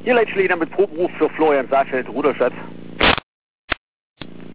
Hier Leitschläger mit Proberuf für Florian Saalfeld, Ruderstadt.